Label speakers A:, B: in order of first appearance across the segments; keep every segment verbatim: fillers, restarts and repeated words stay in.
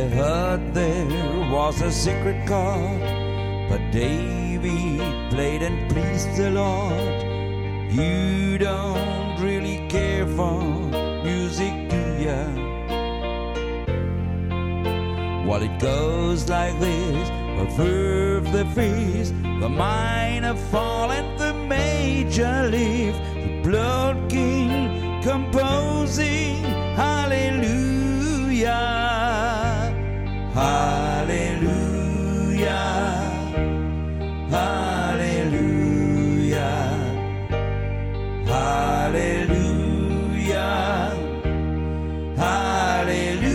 A: heard there was a secret chord, but David played and pleased the Lord. You don't really care for music, do ya? Well, it goes like this: a fifth, the fifth, the minor fall and the major lift. The blood king composing hallelujah, hallelujah, hallelujah, hallelujah, hallelujah.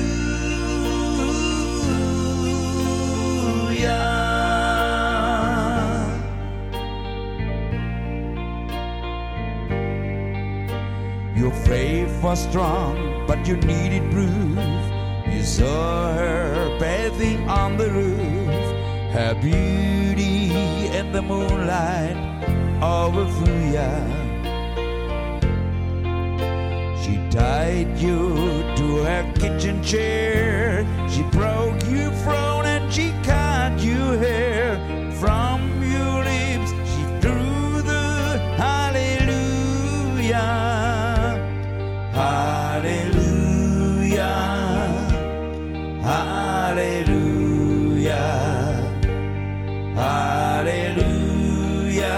A: Your faith was strong, but you needed proof. You saw her bathing on the roof, her beauty in the moonlight overflew ya. She tied you to her kitchen chair, she broke your throne and she cut your hair. From your lips she drew the hallelujah, hallelujah, hallelujah, hallelujah,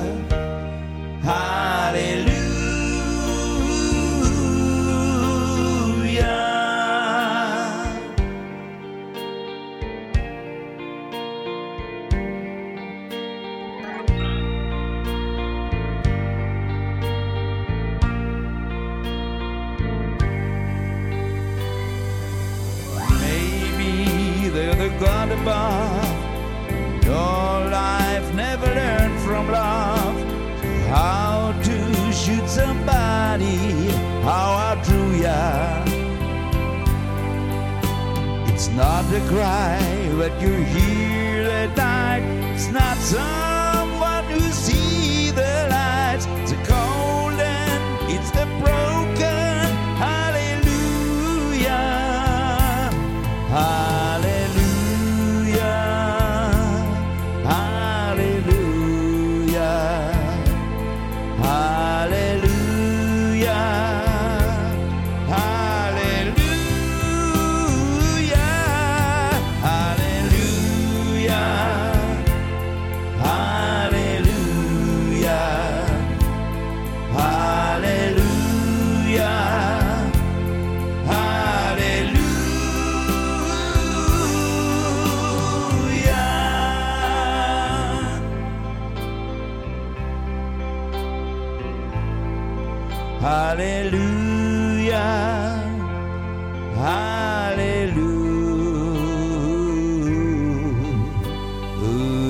A: hallelujah. God above, your life never learned from love how to shoot somebody, how I drew ya. It's not a cry that you hear at night, it's not someone who sees the lights. It's a cold and it's the broken hallelujah, hallelujah. Hallelujah, hallelujah.